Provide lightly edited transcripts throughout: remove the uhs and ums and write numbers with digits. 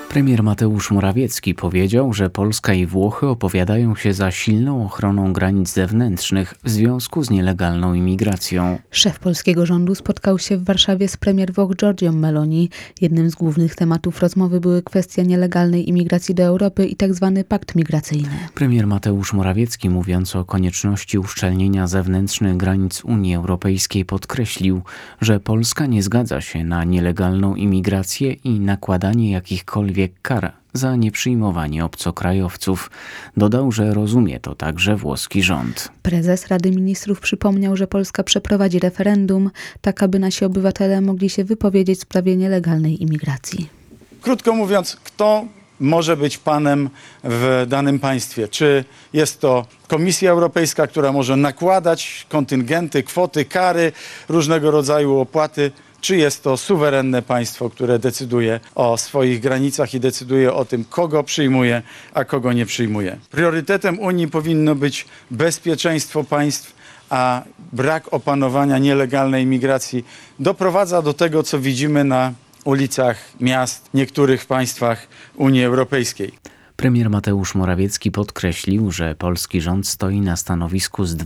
Premier Mateusz Morawiecki powiedział, że Polska i Włochy opowiadają się za silną ochroną granic zewnętrznych w związku z nielegalną imigracją. Szef polskiego rządu spotkał się w Warszawie z premier Włoch Giorgią Meloni. Jednym z głównych tematów rozmowy były kwestia nielegalnej imigracji do Europy i tzw. pakt migracyjny. Premier Mateusz Morawiecki, mówiąc o konieczności uszczelnienia zewnętrznych granic Unii Europejskiej, podkreślił, że Polska nie zgadza się na nielegalną imigrację i nakładanie jakichkolwiek kar za nieprzyjmowanie obcokrajowców. Dodał, że rozumie to także włoski rząd. Prezes Rady Ministrów przypomniał, że Polska przeprowadzi referendum, tak aby nasi obywatele mogli się wypowiedzieć w sprawie nielegalnej imigracji. Krótko mówiąc, kto może być panem w danym państwie? Czy jest to Komisja Europejska, która może nakładać kontyngenty, kwoty, kary, różnego rodzaju opłaty? Czy jest to suwerenne państwo, które decyduje o swoich granicach i decyduje o tym, kogo przyjmuje, a kogo nie przyjmuje? Priorytetem Unii powinno być bezpieczeństwo państw, a brak opanowania nielegalnej migracji doprowadza do tego, co widzimy na ulicach miast w niektórych państwach Unii Europejskiej. Premier Mateusz Morawiecki podkreślił, że polski rząd stoi na stanowisku z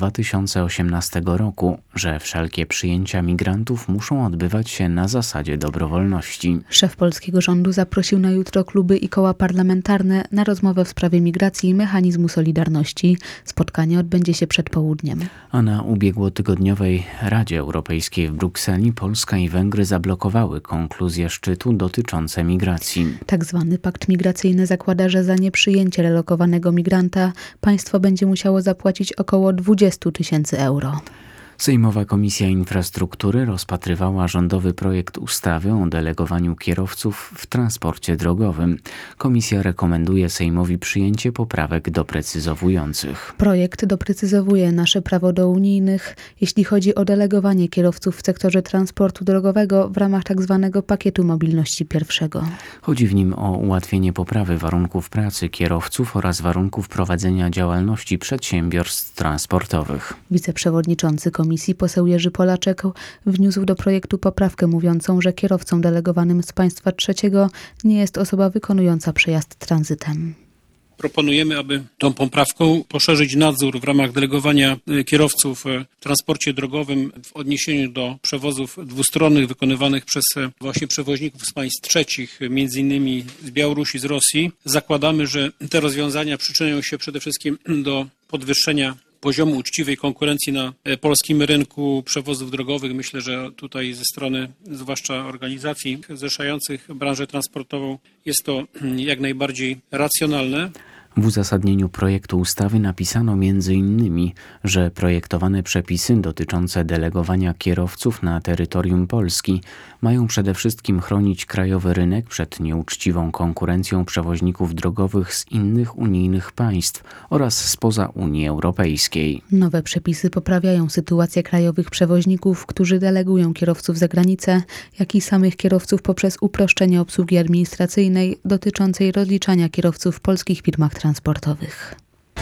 2018 roku, że wszelkie przyjęcia migrantów muszą odbywać się na zasadzie dobrowolności. Szef polskiego rządu zaprosił na jutro kluby i koła parlamentarne na rozmowę w sprawie migracji i mechanizmu solidarności. Spotkanie odbędzie się przed południem. A na ubiegłotygodniowej Radzie Europejskiej w Brukseli Polska i Węgry zablokowały konkluzje szczytu dotyczące migracji. Tak zwany pakt migracyjny zakłada, że za nieprzyjęcie relokowanego migranta państwo będzie musiało zapłacić około 20 000 euro. Sejmowa Komisja Infrastruktury rozpatrywała rządowy projekt ustawy o delegowaniu kierowców w transporcie drogowym. Komisja rekomenduje Sejmowi przyjęcie poprawek doprecyzowujących. Projekt doprecyzowuje nasze prawo do unijnych, jeśli chodzi o delegowanie kierowców w sektorze transportu drogowego w ramach tzw. pakietu mobilności pierwszego. Chodzi w nim o ułatwienie poprawy warunków pracy kierowców oraz warunków prowadzenia działalności przedsiębiorstw transportowych. Wiceprzewodniczący Komisji poseł Jerzy Polaczek wniósł do projektu poprawkę mówiącą, że kierowcą delegowanym z państwa trzeciego nie jest osoba wykonująca przejazd tranzytem. Proponujemy, aby tą poprawką poszerzyć nadzór w ramach delegowania kierowców w transporcie drogowym w odniesieniu do przewozów dwustronnych wykonywanych przez właśnie przewoźników z państw trzecich, między innymi z Białorusi, z Rosji. Zakładamy, że te rozwiązania przyczynią się przede wszystkim do podwyższenia poziomu uczciwej konkurencji na polskim rynku przewozów drogowych. Myślę, że tutaj ze strony zwłaszcza organizacji zrzeszających branżę transportową jest to jak najbardziej racjonalne. W uzasadnieniu projektu ustawy napisano m.in., że projektowane przepisy dotyczące delegowania kierowców na terytorium Polski mają przede wszystkim chronić krajowy rynek przed nieuczciwą konkurencją przewoźników drogowych z innych unijnych państw oraz spoza Unii Europejskiej. Nowe przepisy poprawiają sytuację krajowych przewoźników, którzy delegują kierowców za granicę, jak i samych kierowców poprzez uproszczenie obsługi administracyjnej dotyczącej rozliczania kierowców w polskich firmach transportowych.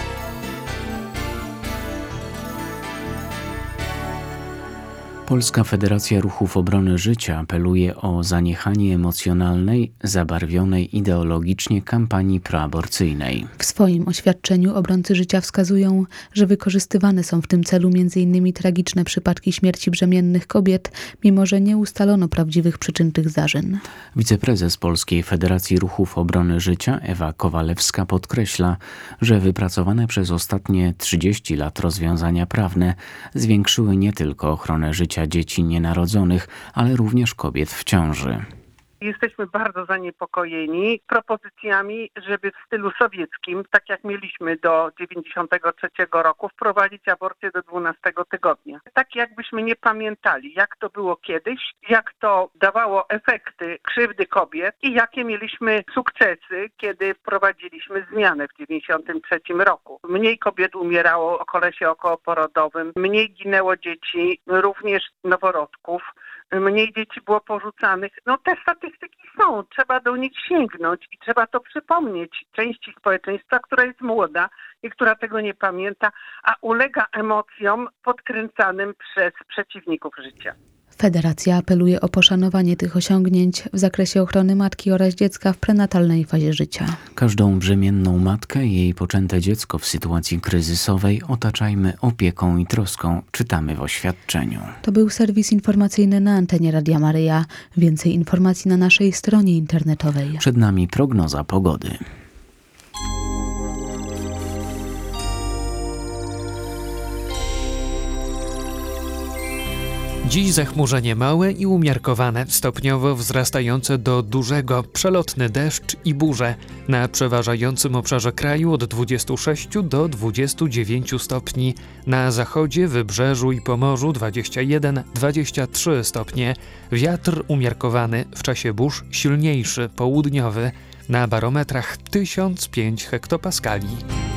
Polska Federacja Ruchów Obrony Życia apeluje o zaniechanie emocjonalnej, zabarwionej ideologicznie kampanii proaborcyjnej. W swoim oświadczeniu obrońcy życia wskazują, że wykorzystywane są w tym celu m.in. tragiczne przypadki śmierci brzemiennych kobiet, mimo że nie ustalono prawdziwych przyczyn tych zdarzeń. Wiceprezes Polskiej Federacji Ruchów Obrony Życia Ewa Kowalewska podkreśla, że wypracowane przez ostatnie 30 lat rozwiązania prawne zwiększyły nie tylko ochronę życia dzieci nienarodzonych, ale również kobiet w ciąży. Jesteśmy bardzo zaniepokojeni propozycjami, żeby w stylu sowieckim, tak jak mieliśmy do 93 roku, wprowadzić aborcję do 12 tygodnia. Tak jakbyśmy nie pamiętali, jak to było kiedyś, jak to dawało efekty krzywdy kobiet i jakie mieliśmy sukcesy, kiedy wprowadziliśmy zmianę w 93 roku. Mniej kobiet umierało w okresie okołoporodowym, mniej ginęło dzieci, również noworodków. Mniej dzieci było porzucanych. Te statystyki są, trzeba do nich sięgnąć i trzeba to przypomnieć części społeczeństwa, która jest młoda i która tego nie pamięta, a ulega emocjom podkręcanym przez przeciwników życia. Federacja apeluje o poszanowanie tych osiągnięć w zakresie ochrony matki oraz dziecka w prenatalnej fazie życia. Każdą brzemienną matkę i jej poczęte dziecko w sytuacji kryzysowej otaczajmy opieką i troską, czytamy w oświadczeniu. To był serwis informacyjny na antenie Radia Maryja. Więcej informacji na naszej stronie internetowej. Przed nami prognoza pogody. Dziś zachmurzenie małe i umiarkowane, stopniowo wzrastające do dużego, przelotny deszcz i burze. Na przeważającym obszarze kraju od 26 do 29 stopni. Na zachodzie, wybrzeżu i Pomorzu 21-23 stopnie. Wiatr umiarkowany, w czasie burz silniejszy, południowy. Na barometrach 1005 hektopaskali.